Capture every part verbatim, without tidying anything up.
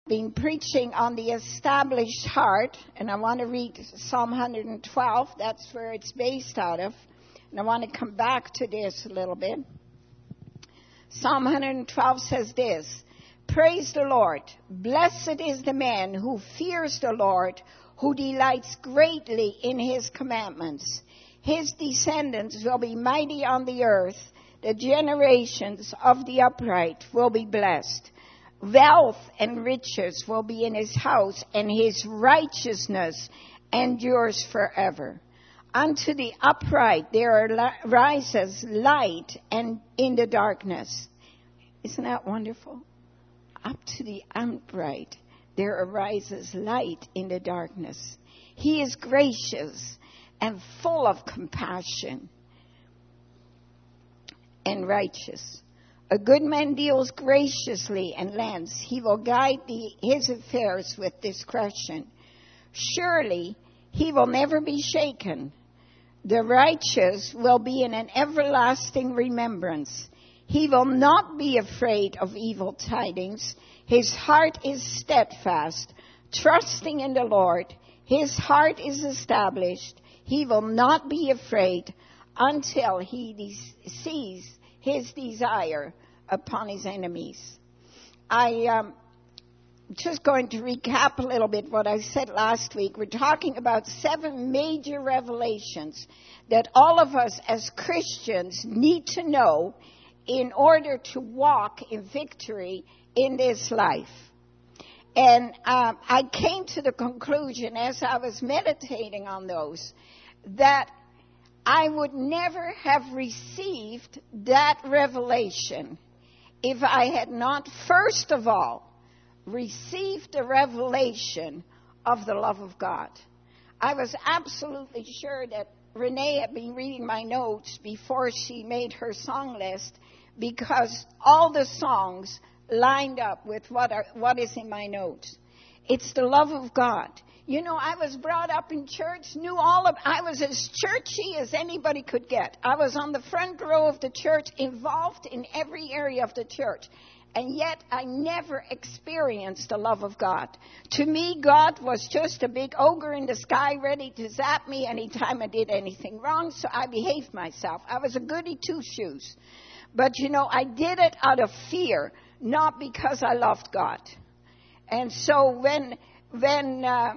Been preaching on the established heart, and I want to read Psalm one twelve. That's where it's based out of. And I want to come back to this a little bit. Psalm one twelve says this: Praise the Lord. Blessed is the man who fears the Lord, who delights greatly in his commandments. His descendants will be mighty on the earth. The generations of the upright will be blessed. Wealth and riches will be in his house, and his righteousness endures forever. Unto the upright there arises light, and in the darkness. Isn't that wonderful? Up to the upright there arises light in the darkness. He is gracious and full of compassion and righteous. A good man deals graciously and lends. He will guide the, his affairs with discretion. Surely he will never be shaken. The righteous will be in an everlasting remembrance. He will not be afraid of evil tidings. His heart is steadfast, trusting in the Lord. His heart is established. He will not be afraid until he de- sees his desire upon his enemies. I um, just going to recap a little bit what I said last week. We're talking about seven major revelations that all of us as Christians need to know in order to walk in victory in this life. And um, I came to the conclusion as I was meditating on those that I would never have received that revelation if I had not, first of all, received the revelation of the love of God. I was absolutely sure that Renee had been reading my notes before she made her song list, because all the songs lined up with what are, what is in my notes. It's the love of God. You know, I was brought up in church, knew all of, I was as churchy as anybody could get. I was on the front row of the church, involved in every area of the church. And yet I never experienced the love of God. To me, God was just a big ogre in the sky ready to zap me anytime I did anything wrong, so I behaved myself. I was a goody two-shoes. But, you know, I did it out of fear, not because I loved God. And so when when uh,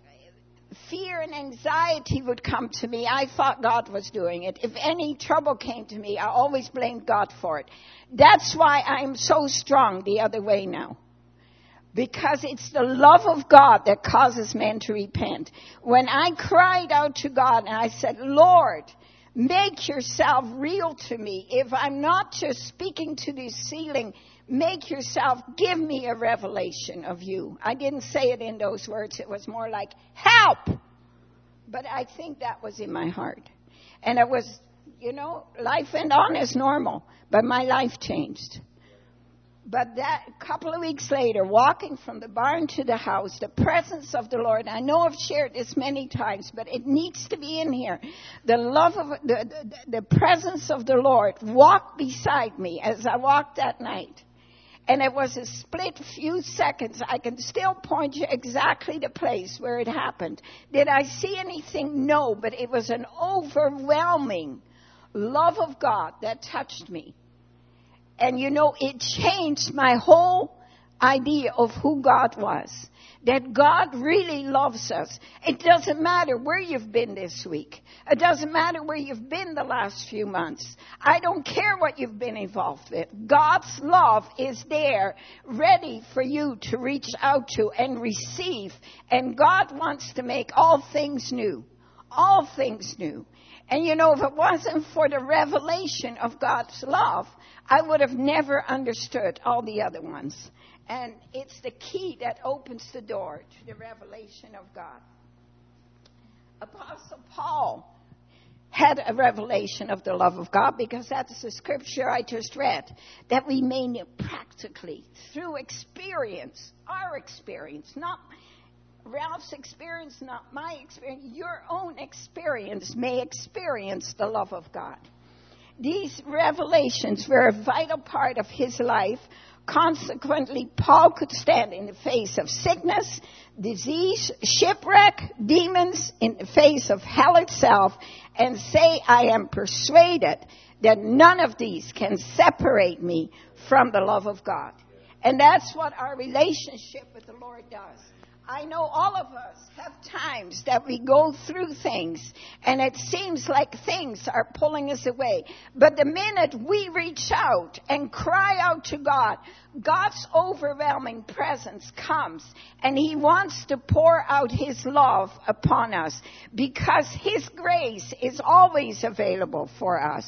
fear and anxiety would come to me, I thought God was doing it. If any trouble came to me, I always blamed God for it. That's why I'm so strong the other way now. Because it's the love of God that causes men to repent. When I cried out to God and I said, Lord, make yourself real to me. If I'm not just speaking to this ceiling, make yourself, give me a revelation of you. I didn't say it in those words. It was more like, help! But I think that was in my heart. And it was, you know, life went on as normal. But my life changed. But that couple of weeks later, walking from the barn to the house, the presence of the Lord, I know I've shared this many times, but it needs to be in here. The love of, the, the, the presence of the Lord walked beside me as I walked that night. And it was a split few seconds. I can still point you exactly the place where it happened. Did I see anything? No, but it was an overwhelming love of God that touched me. And you know, it changed my whole idea of who God was. That God really loves us. It doesn't matter where you've been this week. It doesn't matter where you've been the last few months. I don't care what you've been involved with. God's love is there, ready for you to reach out to and receive. And God wants to make all things new. All things new. And you know, if it wasn't for the revelation of God's love, I would have never understood all the other ones. And it's the key that opens the door to the revelation of God. Apostle Paul had a revelation of the love of God, because that's the scripture I just read, that we may know practically through experience, our experience, not Ralph's experience, not my experience, your own experience may experience the love of God. These revelations were a vital part of his life Consequently, Paul could stand in the face of sickness, disease, shipwreck, demons, in the face of hell itself, and say, I am persuaded that none of these can separate me from the love of God. And that's what our relationship with the Lord does. I know all of us have times that we go through things and it seems like things are pulling us away. But the minute we reach out and cry out to God, God's overwhelming presence comes and He wants to pour out His love upon us because His grace is always available for us.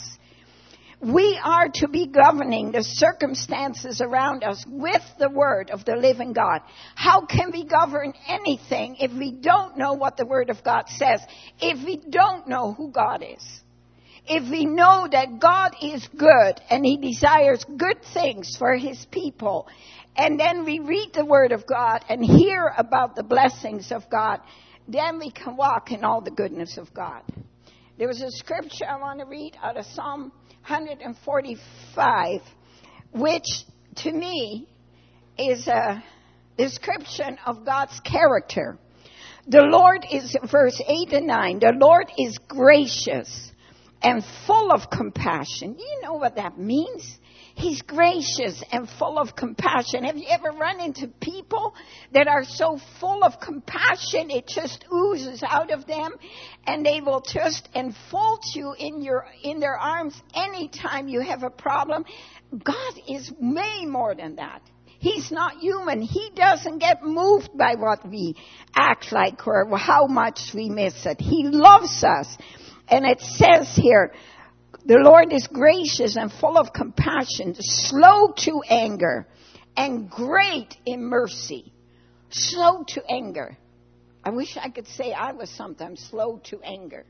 We are to be governing the circumstances around us with the word of the living God. How can we govern anything if we don't know what the word of God says? If we don't know who God is? If we know that God is good and He desires good things for His people, and then we read the word of God and hear about the blessings of God, then we can walk in all the goodness of God. There was a scripture I want to read out of Psalm one forty-five, which to me is a description of God's character. The Lord is, verse eight and nine, the Lord is gracious and full of compassion. Do you know what that means? He's gracious and full of compassion. Have you ever run into people that are so full of compassion, it just oozes out of them, and they will just enfold you in your in their arms anytime you have a problem? God is way more than that. He's not human. He doesn't get moved by what we act like or how much we miss it. He loves us. And it says here, the Lord is gracious and full of compassion, slow to anger, and great in mercy. Slow to anger. I wish I could say I was sometimes slow to anger.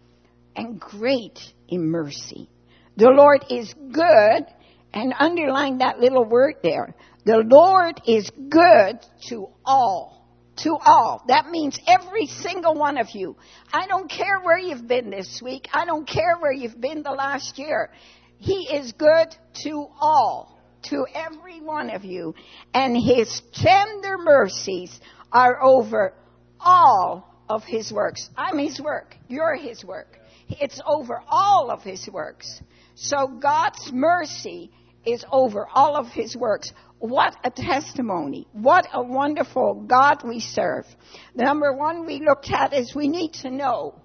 And great in mercy. The Lord is good, and underline that little word there. The Lord is good to all. To all. That means every single one of you. I don't care where you've been this week. I don't care where you've been the last year. He is good to all. To every one of you. And His tender mercies are over all of His works. I'm His work. You're His work. It's over all of His works. So God's mercy is over all of His works. What a testimony. What a wonderful God we serve. The number one we looked at is we need to know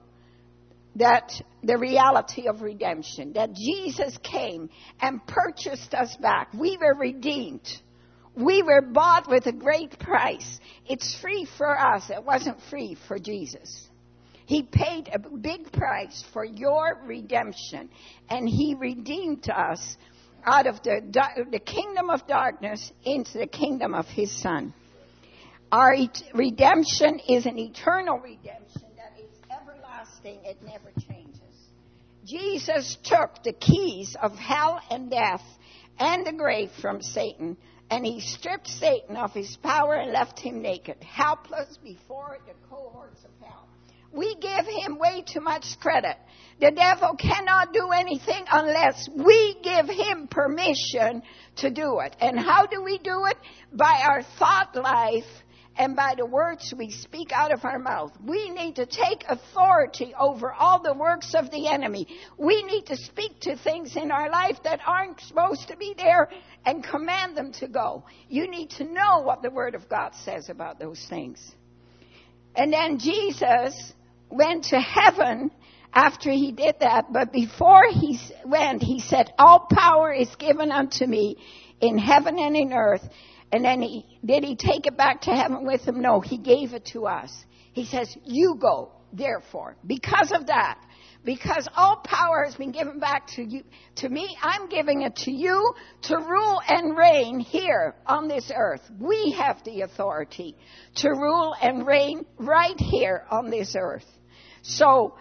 that the reality of redemption, that Jesus came and purchased us back. We were redeemed. We were bought with a great price. It's free for us. It wasn't free for Jesus. He paid a big price for your redemption, and He redeemed us out of the, the kingdom of darkness into the kingdom of His Son. Our et- redemption is an eternal redemption that is everlasting. It never changes. Jesus took the keys of hell and death and the grave from Satan, and He stripped Satan of his power and left him naked, helpless before the cohorts of hell. We give Him way too much credit. The devil cannot do anything unless we give him permission to do it. And how do we do it? By our thought life and by the words we speak out of our mouth. We need to take authority over all the works of the enemy. We need to speak to things in our life that aren't supposed to be there and command them to go. You need to know what the Word of God says about those things. And then Jesus went to heaven after He did that, but before He went, He said, all power is given unto me in heaven and in earth. And then he, did He take it back to heaven with Him? No, He gave it to us. He says, you go, therefore. Because of that, because all power has been given back to you, to me, I'm giving it to you to rule and reign here on this earth. We have the authority to rule and reign right here on this earth. So,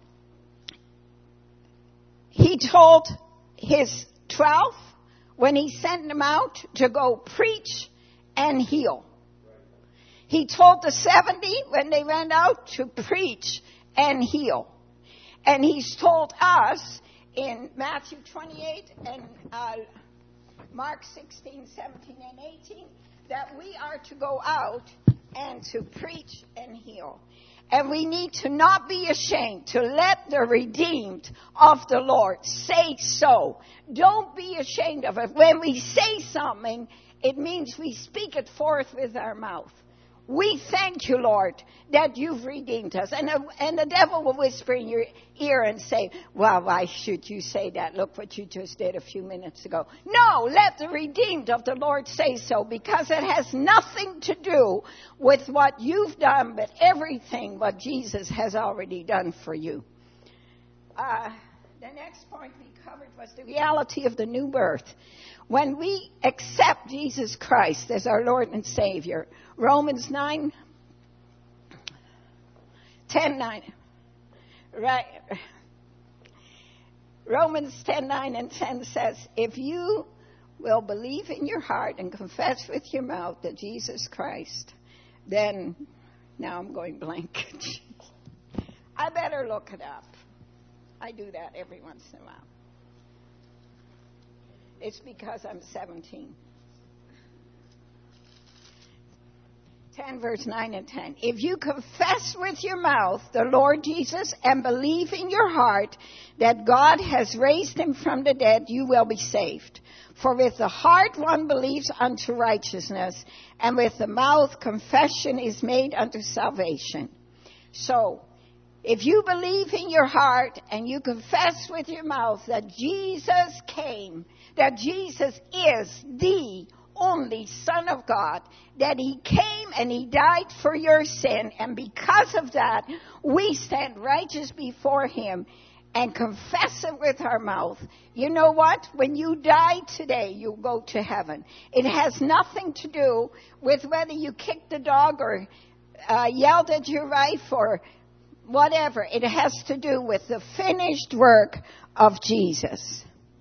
He told His twelve, when He sent them out, to go preach and heal. He told the seventy, when they went out, to preach and heal. And He's told us in Matthew twenty-eight and uh, Mark sixteen, seventeen, and eighteen, that we are to go out and to preach and heal. And we need to not be ashamed to let the redeemed of the Lord say so. Don't be ashamed of it. When we say something, it means we speak it forth with our mouth. We thank you, Lord, that you've redeemed us. And, uh, and the devil will whisper in your ear and say, well, why should you say that? Look what you just did a few minutes ago. No, let the redeemed of the Lord say so, because it has nothing to do with what you've done, but everything what Jesus has already done for you. Uh, the next point we covered was the reality of the new birth. When we accept Jesus Christ as our Lord and Savior, Romans nine, ten, nine, right? Romans ten, nine and ten says, if you will believe in your heart and confess with your mouth that Jesus Christ, then, now I'm going blank. I better look it up. I do that every once in a while. It's because I'm seventeen. ten, verse nine and ten. If you confess with your mouth the Lord Jesus and believe in your heart that God has raised him from the dead, you will be saved. For with the heart one believes unto righteousness, and with the mouth confession is made unto salvation. So, if you believe in your heart and you confess with your mouth that Jesus came, that Jesus is the only Son of God, that he came and he died for your sin, and because of that, we stand righteous before him and confess it with our mouth. You know what? When you die today, you'll go to heaven. It has nothing to do with whether you kicked the dog or uh, yelled at your wife or whatever. It has to do with the finished work of Jesus.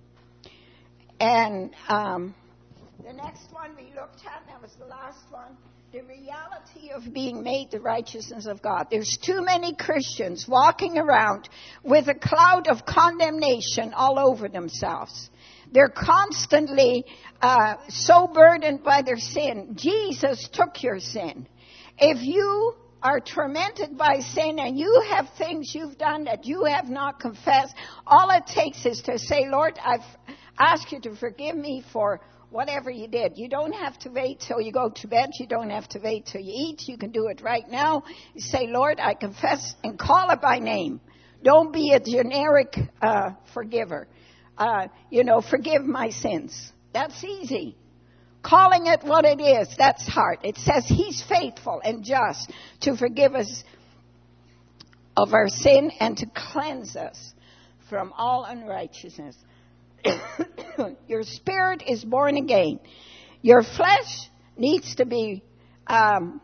And um, the next one we looked at, that was the last one, the reality of being made the righteousness of God. There's too many Christians walking around with a cloud of condemnation all over themselves. They're constantly uh, so burdened by their sin. Jesus took your sin. If you are tormented by sin and you have things you've done that you have not confessed, all it takes is to say, Lord, I've asked you to forgive me for whatever you did. You don't have to wait till you go to bed. You don't have to wait till you eat. You can do it right now. You say, Lord, I confess, and call it by name. Don't be a generic uh, forgiver. Uh, you know, forgive my sins. That's easy. Calling it what it is, that's hard. It says he's faithful and just to forgive us of our sin and to cleanse us from all unrighteousness. Your spirit is born again. Your flesh needs to be um,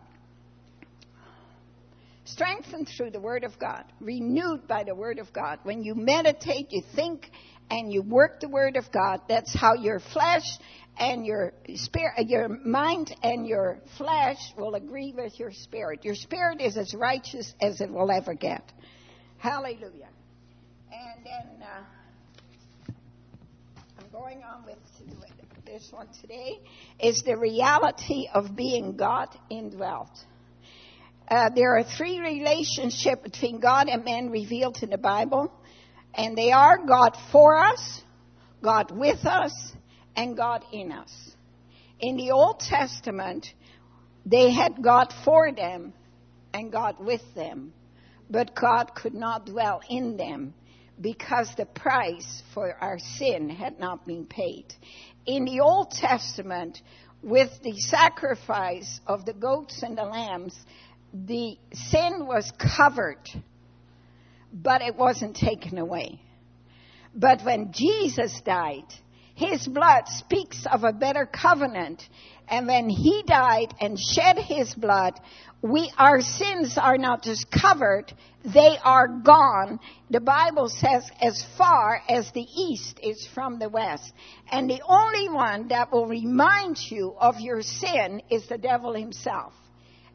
strengthened through the Word of God, renewed by the Word of God. When you meditate, you think, and you work the Word of God, that's how your flesh and your spirit, your mind and your flesh will agree with your spirit. Your spirit is as righteous as it will ever get. Hallelujah. And then uh, I'm going on with this one today, is the reality of being God indwelt. Uh, there are three relationships between God and man revealed in the Bible, and they are God for us, God with us, and God in us. In the Old Testament, they had God for them and God with them, but God could not dwell in them because the price for our sin had not been paid. In the Old Testament, with the sacrifice of the goats and the lambs, the sin was covered, but it wasn't taken away. But when Jesus died, his blood speaks of a better covenant. And when he died and shed his blood, we, our sins are not just covered, they are gone. The Bible says as far as the east is from the west. And the only one that will remind you of your sin is the devil himself.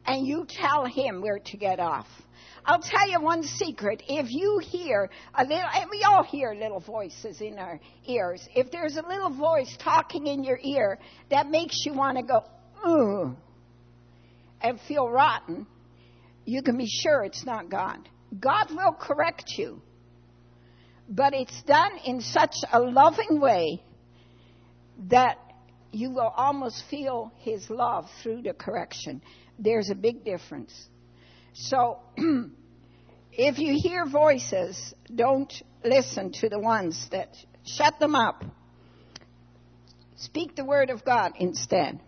and you tell him where to get off. I'll tell you one secret. If you hear a little, and we all hear little voices in our ears. If there's a little voice talking in your ear that makes you want to go, ooh, and feel rotten, you can be sure it's not God. God will correct you. But it's done in such a loving way that you will almost feel his love through the correction. There's a big difference. So, if you hear voices, don't listen to the ones that shut them up. Speak the word of God instead.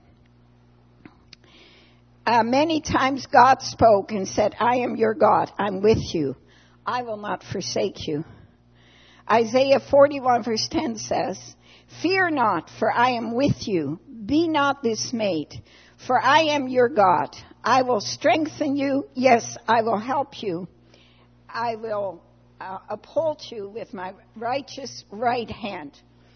Uh, many times God spoke and said, I am your God. I'm with you. I will not forsake you. Isaiah forty-one verse ten says, fear not, for I am with you. Be not dismayed, for I am your God. I will strengthen you. Yes, I will help you. I will uh, uphold you with my righteous right hand.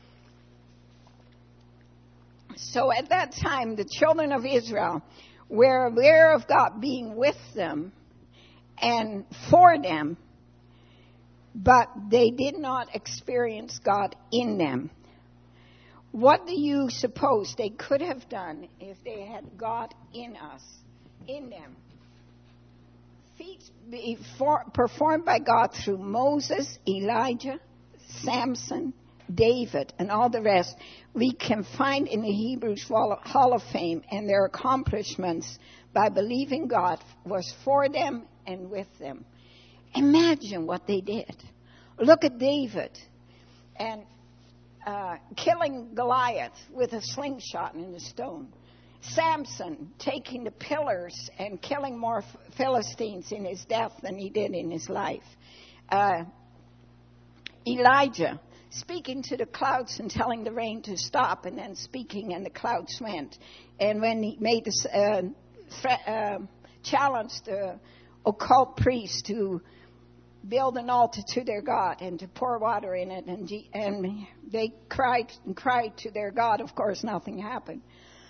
So at that time, the children of Israel were aware of God being with them and for them, but they did not experience God in them. What do you suppose they could have done if they had God in us, in them? Feats before, performed by God through Moses, Elijah, Samson, David, and all the rest, we can find in the Hebrews Hall of Fame, and their accomplishments by believing God was for them and with them. Imagine what they did. Look at David and uh, killing Goliath with a slingshot and a stone. Samson taking the pillars and killing more Philistines in his death than he did in his life. Uh, Elijah speaking to the clouds and telling the rain to stop, and then speaking and the clouds went. And when he made this uh, threat, uh, challenged the occult priests to build an altar to their God and to pour water in it, and, and they cried and cried to their God. Of course, nothing happened.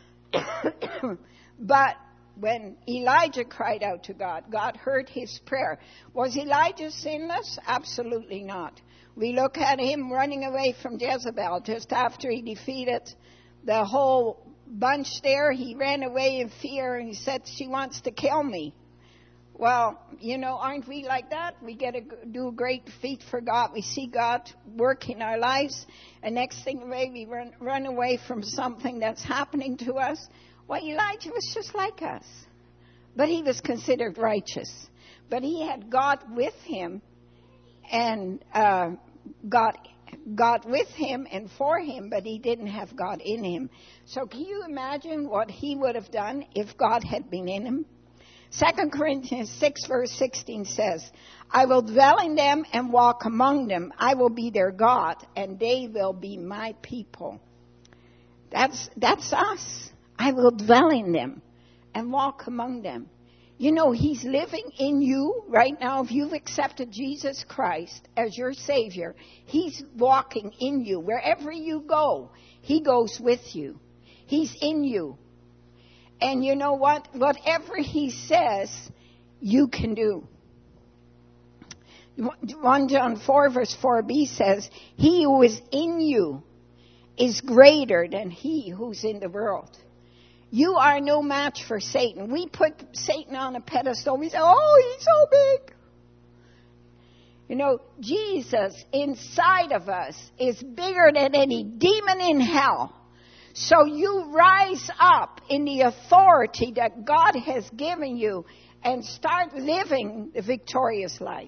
But when Elijah cried out to God, God heard his prayer. Was Elijah sinless? Absolutely not. We look at him running away from Jezebel just after he defeated the whole bunch there. He ran away in fear and he said, she wants to kill me. Well, you know, aren't we like that? We get to do a great feat for God. We see God work in our lives. And next thing away, we run, run away from something that's happening to us. Well, Elijah was just like us. But he was considered righteous. But he had God with him. And uh, God, God with him and for him, but he didn't have God in him. So can you imagine what he would have done if God had been in him? Second Corinthians six verse sixteen says, I will dwell in them and walk among them. I will be their God, and they will be my people. That's, that's us. I will dwell in them and walk among them. You know, he's living in you right now. If you've accepted Jesus Christ as your Savior, he's walking in you. Wherever you go, he goes with you. He's in you. And you know what? Whatever he says, you can do. First John four verse four b says, he who is in you is greater than he who's in the world. You are no match for Satan. We put Satan on a pedestal. We say, oh, he's so big. You know, Jesus inside of us is bigger than any demon in hell. So you rise up in the authority that God has given you and start living the victorious life.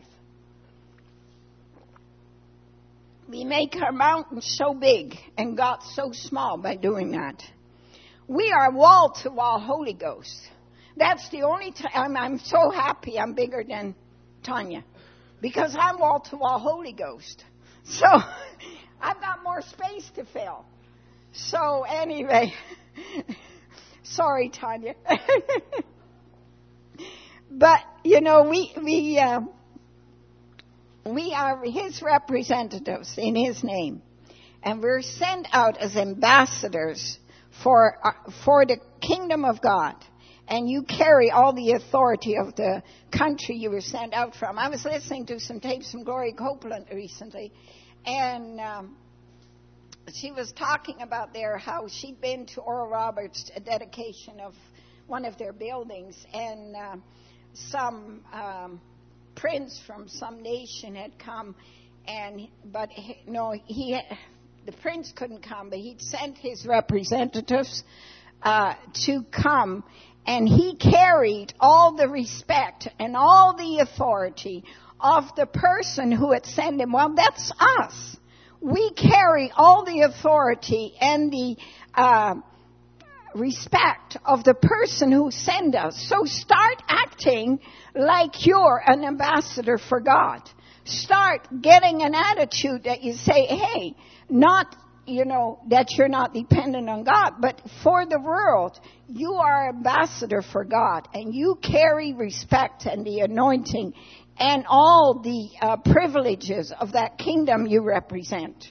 We make our mountains so big and God so small by doing that. We are wall-to-wall Holy Ghost. That's the only time I'm so happy I'm bigger than Tanya. Because I'm wall-to-wall Holy Ghost. So I've got more space to fill. So anyway, sorry, Tanya. But, you know, we we uh, we are his representatives in his name. And we're sent out as ambassadors for uh, for the kingdom of God. and you carry all the authority of the country you were sent out from. I was listening to some tapes from Gloria Copeland recently, and um, she was talking about there how she'd been to Oral Roberts' dedication of one of their buildings, and uh, some um, prince from some nation had come, and but he, no, he the prince couldn't come, but he'd sent his representatives uh, to come, and he carried all the respect and all the authority of the person who had sent him. Well, that's us. We carry all the authority and the uh, respect of the person who sent us. So start acting like you're an ambassador for God. Start getting an attitude that you say, hey, not, you know, that you're not dependent on God, but for the world, you are ambassador for God, and you carry respect and the anointing and all the uh, privileges of that kingdom you represent.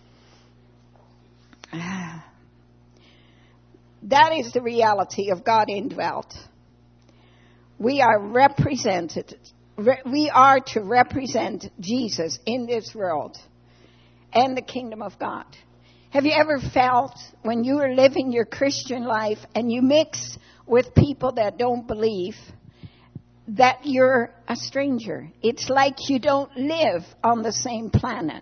That is the reality of God indwelt. We are represented. We are to represent Jesus in this world and the kingdom of God. Have you ever felt when you are living your Christian life and you mix with people that don't believe that you're a stranger? It's like you don't live on the same planet.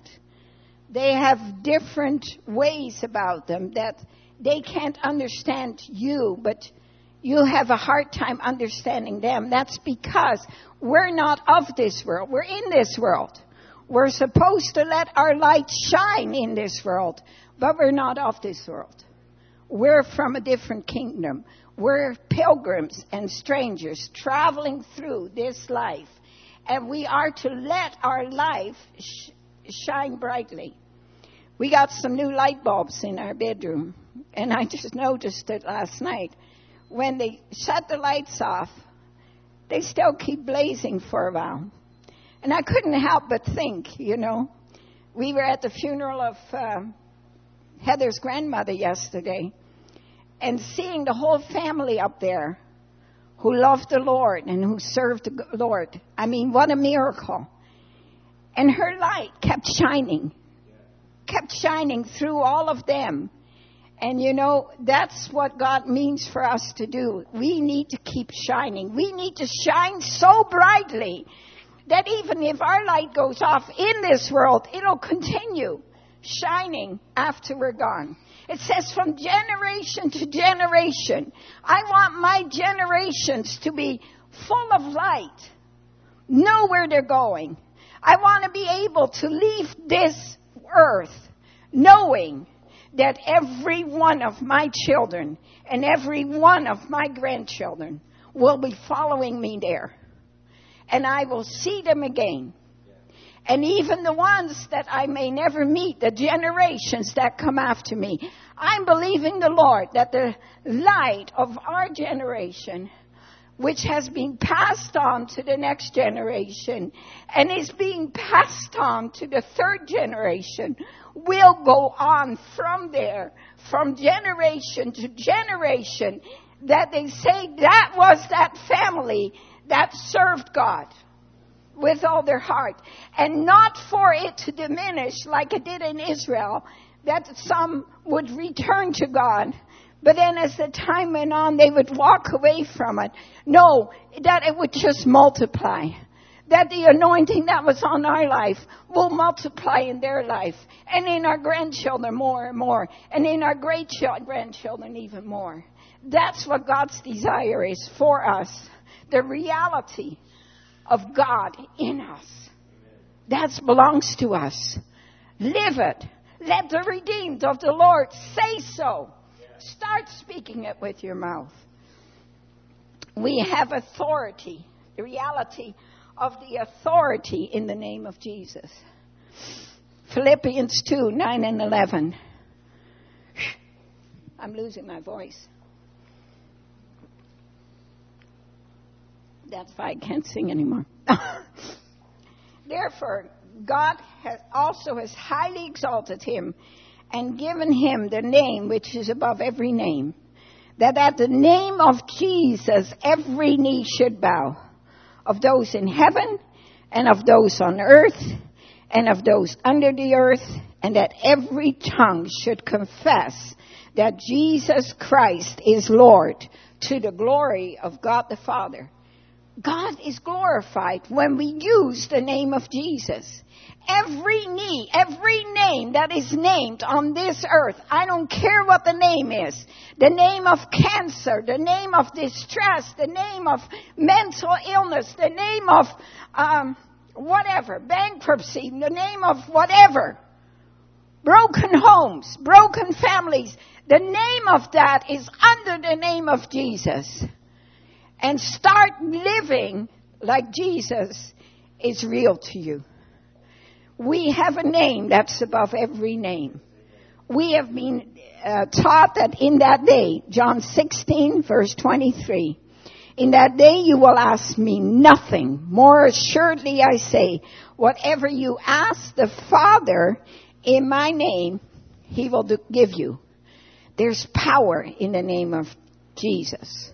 They have different ways about them that they can't understand you, but you have a hard time understanding them. That's because we're not of this world. We're in this world. We're supposed to let our light shine in this world, but we're not of this world. We're from a different kingdom. We're pilgrims and strangers traveling through this life, and we are to let our life sh- shine brightly. We got some new light bulbs in our bedroom, and I just noticed it last night. When they shut the lights off, they still keep blazing for a while. And I couldn't help but think, you know, we were at the funeral of uh, Heather's grandmother yesterday, and seeing the whole family up there who loved the Lord and who served the Lord. I mean, what a miracle. And her light kept shining, kept shining through all of them. And, you know, that's what God means for us to do. We need to keep shining. We need to shine so brightly that even if our light goes off in this world, it'll continue shining after we're gone. It says from generation to generation. I want my generations to be full of light, know where they're going. I want to be able to leave this earth knowing that every one of my children and every one of my grandchildren will be following me there. And I will see them again. And even the ones that I may never meet, the generations that come after me, I'm believing the Lord that the light of our generation, which has been passed on to the next generation and is being passed on to the third generation, will go on from there, from generation to generation, that they say that was that family that served God with all their heart. And not for it to diminish like it did in Israel, that some would return to God, but then as the time went on, they would walk away from it. No, that it would just multiply. That the anointing that was on our life will multiply in their life. And in our grandchildren more and more. And in our great-grandchildren even more. That's what God's desire is for us. The reality of God in us. That belongs to us. Live it. Let the redeemed of the Lord say so. Start speaking it with your mouth. We have authority. The reality of the authority in the name of Jesus. Philippians two, nine and eleven. I'm losing my voice. That's why I can't sing anymore. Therefore, God has also has highly exalted him and given him the name which is above every name, that at the name of Jesus every knee should bow, of those in heaven and of those on earth and of those under the earth, and that every tongue should confess that Jesus Christ is Lord, to the glory of God the Father. God is glorified when we use the name of Jesus. Every knee, every name that is named on this earth, I don't care what the name is, the name of cancer, the name of distress, the name of mental illness, the name of um, whatever, bankruptcy, the name of whatever, broken homes, broken families, the name of that is under the name of Jesus. And start living like Jesus is real to you. We have a name that's above every name. We have been uh, taught that in that day, John sixteen, verse twenty-three, in that day you will ask me nothing. More assuredly I say, whatever you ask the Father in my name, he will do, give you. There's power in the name of Jesus.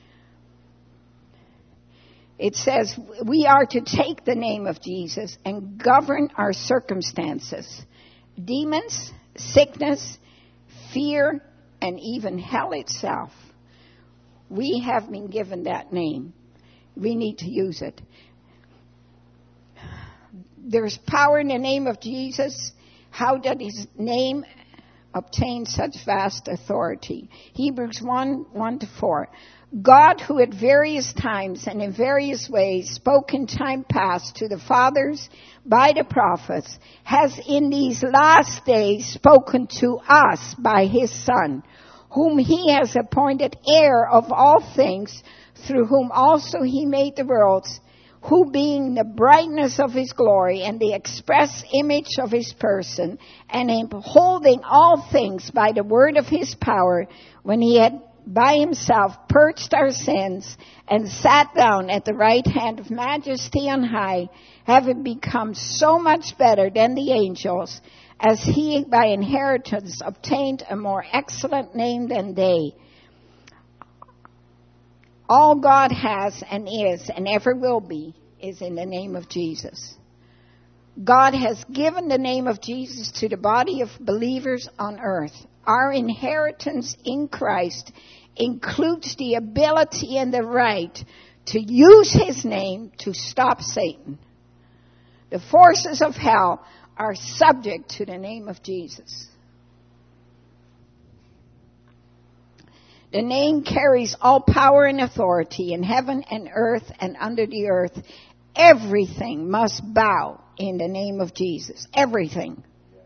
It says we are to take the name of Jesus and govern our circumstances. Demons, sickness, fear, and even hell itself. We have been given that name. We need to use it. There's power in the name of Jesus. How did his name obtain such vast authority? Hebrews one, one to four. God, who at various times and in various ways spoke in time past to the fathers by the prophets, has in these last days spoken to us by his Son, whom he has appointed heir of all things, through whom also he made the worlds, who being the brightness of his glory and the express image of his person, and in holding all things by the word of his power, when he had by himself purged our sins and sat down at the right hand of majesty on high, having become so much better than the angels, as he by inheritance obtained a more excellent name than they. All God has and is and ever will be is in the name of Jesus. God has given the name of Jesus to the body of believers on earth. Our inheritance in Christ includes the ability and the right to use his name to stop Satan. The forces of hell are subject to the name of Jesus. The name carries all power and authority in heaven and earth and under the earth. Everything must bow in the name of Jesus. Everything.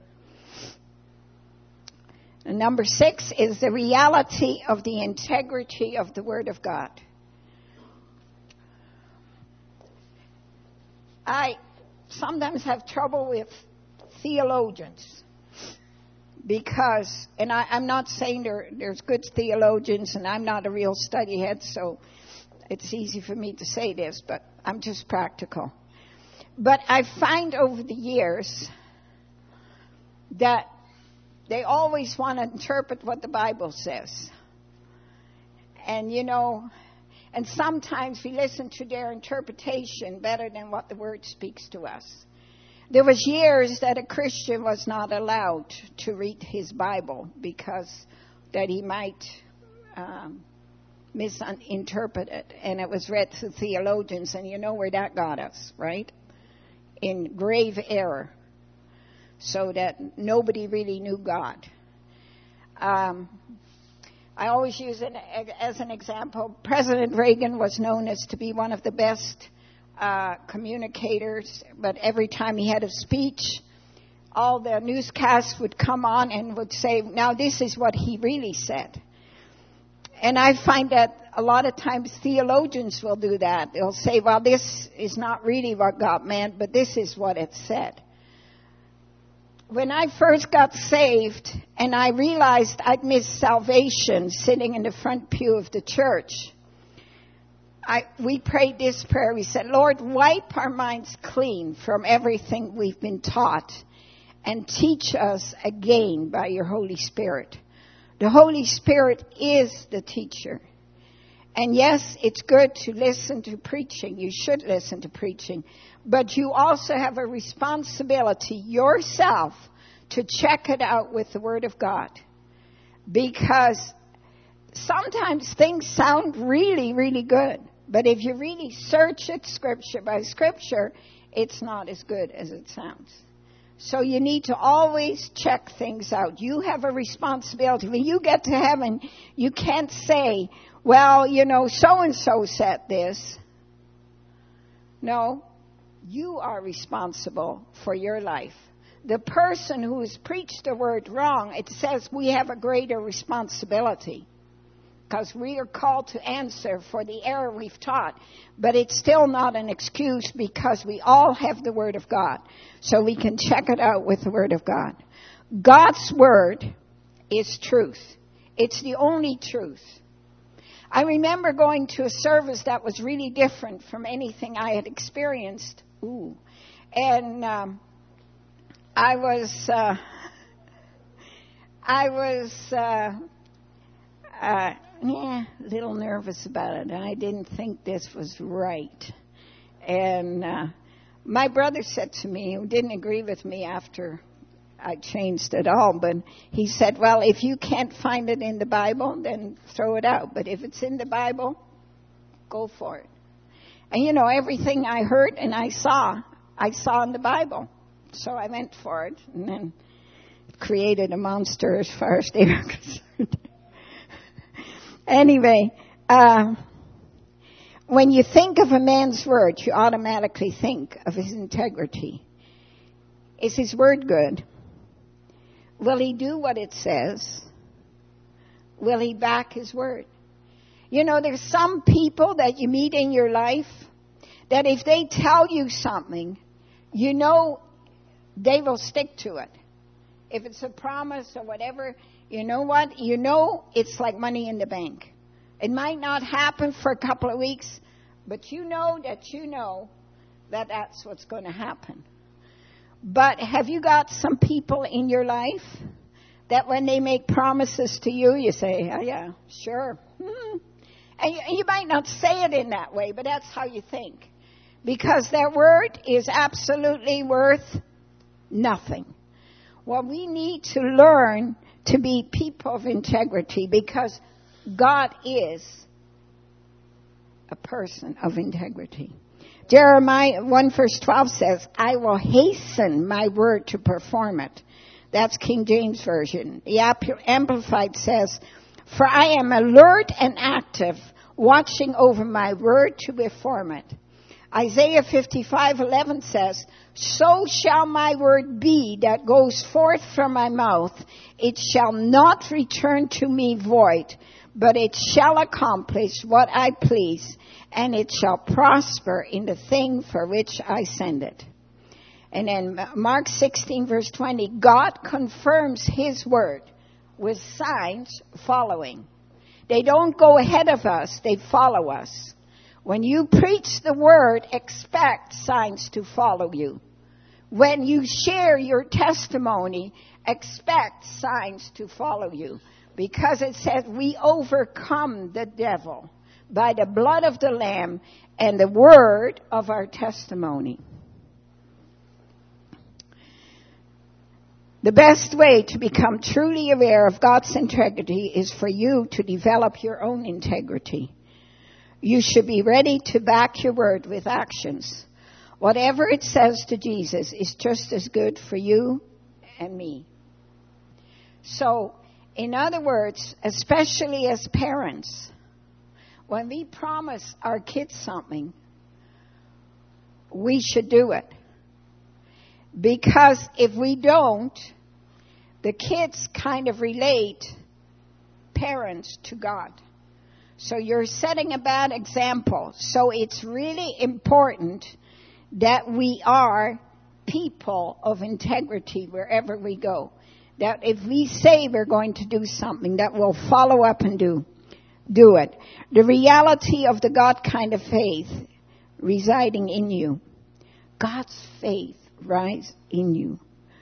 And number six is the reality of the integrity of the Word of God. I sometimes have trouble with theologians because, and I, I'm not saying there, there's good theologians, and I'm not a real study head, so it's easy for me to say this, but I'm just practical. But I find over the years that they always want to interpret what the Bible says. And, you know, and sometimes we listen to their interpretation better than what the Word speaks to us. There was years that a Christian was not allowed to read his Bible because that he might um, misinterpret it. And it was read to theologians, and you know where that got us, right? In grave error. So that nobody really knew God. Um, I always use it as an example. President Reagan was known as to be one of the best uh, communicators, but every time he had a speech, all the newscasts would come on and would say, now this is what he really said. And I find that a lot of times theologians will do that. They'll say, well, this is not really what God meant, but this is what it said. When I first got saved and I realized I'd missed salvation sitting in the front pew of the church, I, we prayed this prayer. We said, Lord, wipe our minds clean from everything we've been taught and teach us again by your Holy Spirit. The Holy Spirit is the teacher. And yes, it's good to listen to preaching. You should listen to preaching. But you also have a responsibility yourself to check it out with the Word of God. Because sometimes things sound really, really good. But if you really search it scripture by scripture, it's not as good as it sounds. So you need to always check things out. You have a responsibility. When you get to heaven, you can't say, well, you know, so-and-so said this. No, you are responsible for your life. The person who has preached the word wrong, it says we have a greater responsibility. Because we are called to answer for the error we've taught. But it's still not an excuse because we all have the Word of God. So we can check it out with the Word of God. God's Word is truth. It's the only truth. I remember going to a service that was really different from anything I had experienced. Ooh. And um, I was... Uh, I was... Uh, uh, Yeah, a little nervous about it. I didn't think this was right. And uh, my brother said to me, who didn't agree with me after I changed it all, but he said, well, if you can't find it in the Bible, then throw it out. But if it's in the Bible, go for it. And, you know, everything I heard and I saw, I saw in the Bible. So I went for it, and then it created a monster as far as they were concerned. Anyway, uh, when you think of a man's word, you automatically think of his integrity. Is his word good? Will he do what it says? Will he back his word? You know, there's some people that you meet in your life that if they tell you something, you know they will stick to it. If it's a promise or whatever, you know what? You know it's like money in the bank. It might not happen for a couple of weeks, but you know that you know that that's what's going to happen. But have you got some people in your life that when they make promises to you, you say, oh, yeah, sure. Hmm. And you, you might not say it in that way, but that's how you think. Because their word is absolutely worth nothing. Well, we need to learn to be people of integrity because God is a person of integrity. Jeremiah one verse twelve says, I will hasten my word to perform it. That's King James Version. The Amplified says, for I am alert and active, watching over my word to perform it. Isaiah fifty-five eleven says, so shall my word be that goes forth from my mouth. It shall not return to me void, but it shall accomplish what I please, and it shall prosper in the thing for which I send it. And then Mark sixteen verse twenty, God confirms his word with signs following. They don't go ahead of us, they follow us. When you preach the word, expect signs to follow you. When you share your testimony, expect signs to follow you. Because it says we overcome the devil by the blood of the Lamb and the word of our testimony. The best way to become truly aware of God's integrity is for you to develop your own integrity. You should be ready to back your word with actions. Whatever it says to Jesus is just as good for you and me. So, in other words, especially as parents, when we promise our kids something, we should do it. Because if we don't, the kids kind of relate parents to God. So you're setting a bad example. So it's really important that we are people of integrity wherever we go. That if we say we're going to do something, that we'll follow up and do, do it. The reality of the God kind of faith residing in you. God's faith rise in you.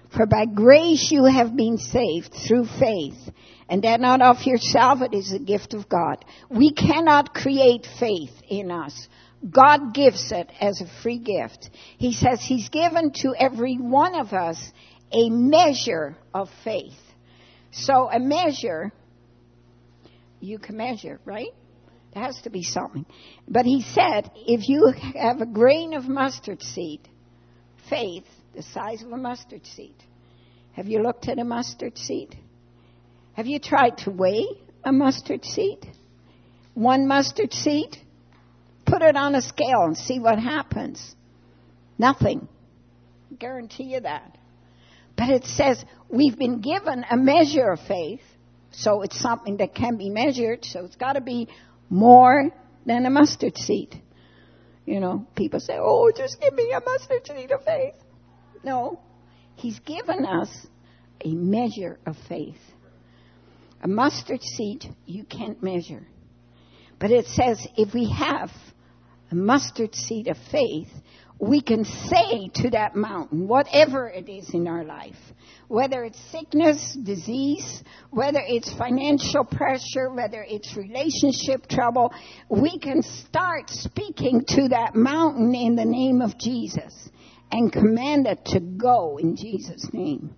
For by grace you have been saved through faith, and that not of yourself, it is a gift of God. We cannot create faith in us. God gives it as a free gift. He says He's given to every one of us a measure of faith. So a measure, you can measure, right? There has to be something. But He said, if you have a grain of mustard seed, faith, the size of a mustard seed. Have you looked at a mustard seed? Have you tried to weigh a mustard seed? One mustard seed? Put it on a scale and see what happens. Nothing. I guarantee you that. But it says we've been given a measure of faith, so it's something that can be measured, so it's got to be more than a mustard seed. You know, people say, oh, just give me a mustard seed of faith. No, He's given us a measure of faith. A mustard seed you can't measure. But it says if we have a mustard seed of faith, we can say to that mountain, whatever it is in our life, whether it's sickness, disease, whether it's financial pressure, whether it's relationship trouble, we can start speaking to that mountain in the name of Jesus and command it to go in Jesus' name.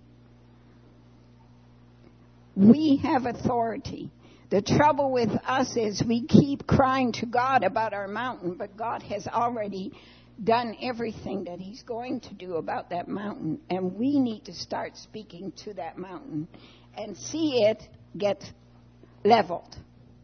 We have authority. The trouble with us is we keep crying to God about our mountain, but God has already done everything that He's going to do about that mountain. And we need to start speaking to that mountain and see it get leveled.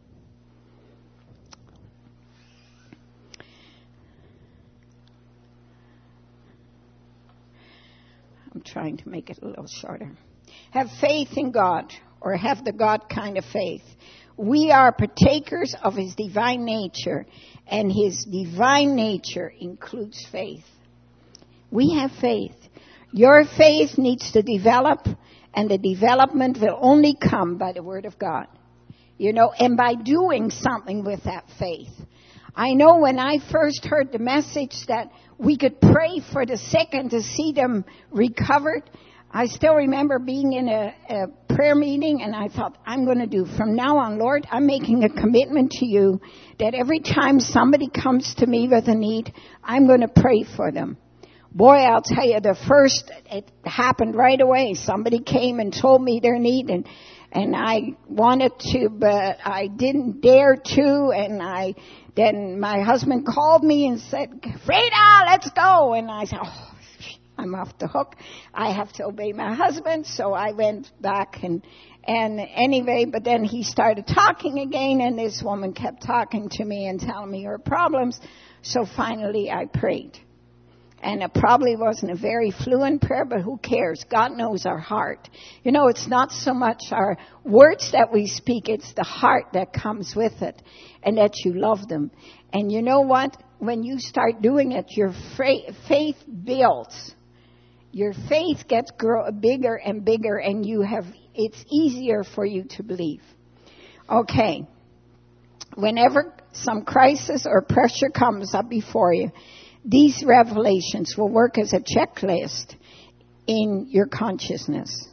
I'm trying to make it a little shorter. Have faith in God, or have the God kind of faith. We are partakers of His divine nature, and His divine nature includes faith. We have faith. Your faith needs to develop, and the development will only come by the Word of God. You know, and by doing something with that faith. I know when I first heard the message that we could pray for the sick and to see them recovered, I still remember being in a, a prayer meeting, and I thought, I'm going to do, from now on, Lord, I'm making a commitment to you that every time somebody comes to me with a need, I'm going to pray for them. Boy, I'll tell you, the first, it happened right away. Somebody came and told me their need, and and I wanted to, but I didn't dare to, and I, then my husband called me and said, Freda, let's go, and I said, oh, I'm off the hook. I have to obey my husband. So I went back and, and anyway, but then he started talking again, and this woman kept talking to me and telling me her problems. So finally I prayed. And it probably wasn't a very fluent prayer, but who cares? God knows our heart. You know, it's not so much our words that we speak, it's the heart that comes with it, and that you love them. And you know what? When you start doing it, your faith builds. Your faith gets grow, bigger and bigger, and you have, it's easier for you to believe. Okay. Whenever some crisis or pressure comes up before you, these revelations will work as a checklist in your consciousness.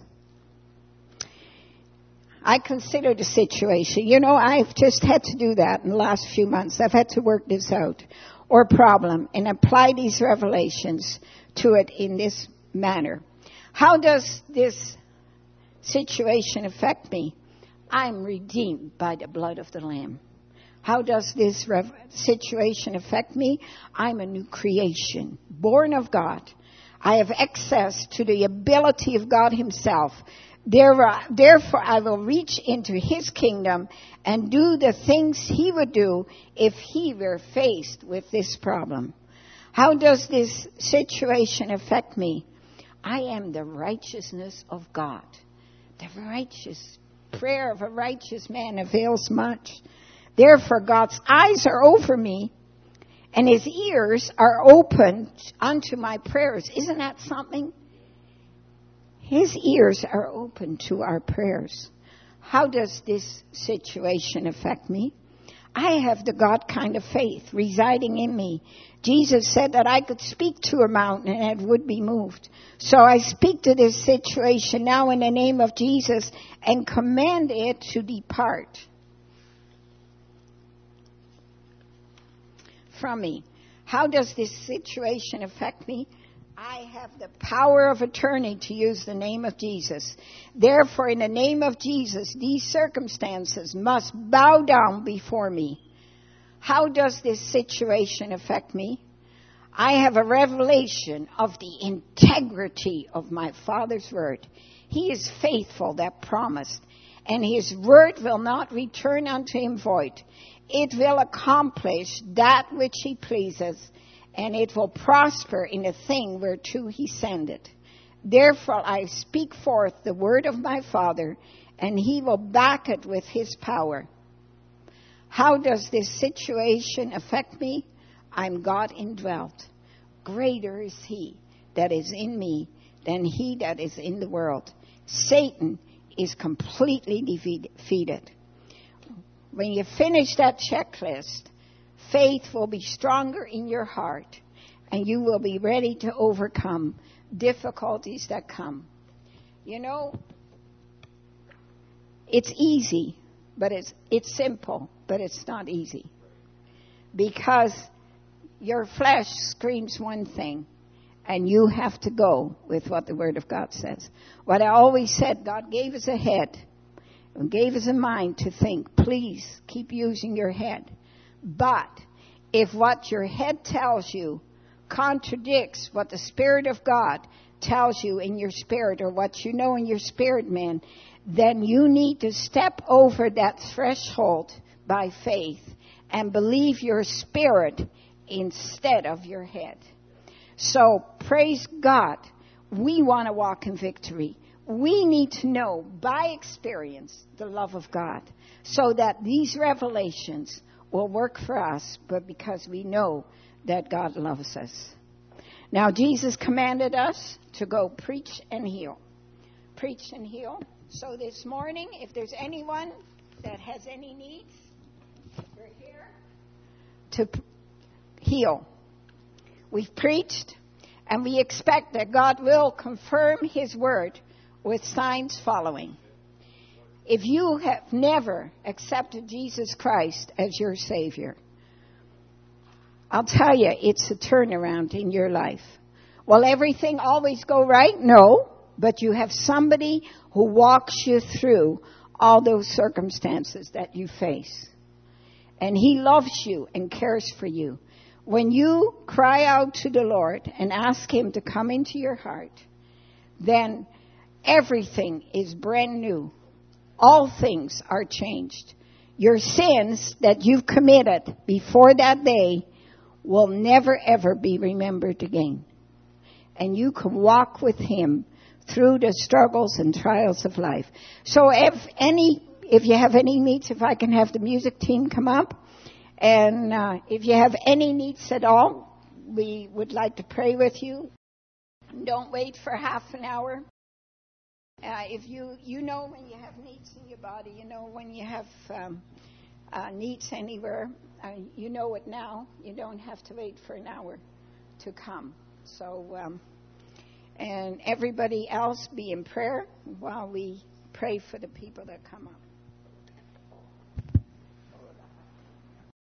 I consider the situation. You know, I've just had to do that in the last few months. I've had to work this out, or problem, and apply these revelations to it in this manner. How does this situation affect me? I'm redeemed by the blood of the Lamb. How does this rev- situation affect me? I'm a new creation, born of God. I have access to the ability of God Himself. Therefore, I will reach into His kingdom and do the things He would do if He were faced with this problem. How does this situation affect me? I am the righteousness of God. The righteous prayer of a righteous man avails much. Therefore, God's eyes are over me, and His ears are open unto my prayers. Isn't that something? His ears are open to our prayers. How does this situation affect me? I have the God kind of faith residing in me. Jesus said that I could speak to a mountain and it would be moved. So I speak to this situation now in the name of Jesus and command it to depart from me. How does this situation affect me? I have the power of attorney to use the name of Jesus. Therefore, in the name of Jesus, these circumstances must bow down before me. How does this situation affect me? I have a revelation of the integrity of my Father's word. He is faithful that promised, and his word will not return unto him void. It will accomplish that which he pleases, and it will prosper in the thing whereto he sent it. Therefore I speak forth the word of my Father, and he will back it with his power. How does this situation affect me? I'm God indwelt. Greater is he that is in me than he that is in the world. Satan is completely defeated. When you finish that checklist, faith will be stronger in your heart, and you will be ready to overcome difficulties that come. You know, it's easy, but it's it's simple, but it's not easy. Because your flesh screams one thing, and you have to go with what the Word of God says. What I always said, God gave us a head and gave us a mind to think. Please keep using your head. But if what your head tells you contradicts what the Spirit of God tells you in your spirit, or what you know in your spirit, man, then you need to step over that threshold by faith and believe your spirit instead of your head. So praise God. We want to walk in victory. We need to know by experience the love of God, so that these revelations will work for us, but because we know that God loves us. Now, Jesus commanded us to go preach and heal. Preach and heal. So this morning, if there's anyone that has any needs, we're here to heal. We've preached, and we expect that God will confirm his word with signs following. If you have never accepted Jesus Christ as your Savior, I'll tell you, it's a turnaround in your life. Will everything always go right? No. But you have somebody who walks you through all those circumstances that you face. And he loves you and cares for you. When you cry out to the Lord and ask him to come into your heart, then everything is brand new. All things are changed. Your sins that you've committed before that day will never ever be remembered again. And you can walk with him through the struggles and trials of life. So if any, if you have any needs, if I can have the music team come up. And uh, if you have any needs at all, we would like to pray with you. Don't wait for half an hour. Uh, if you, you know when you have needs in your body, you know when you have um, uh, needs anywhere, uh, you know it now. You don't have to wait for an hour to come. So, um, and everybody else be in prayer while we pray for the people that come up.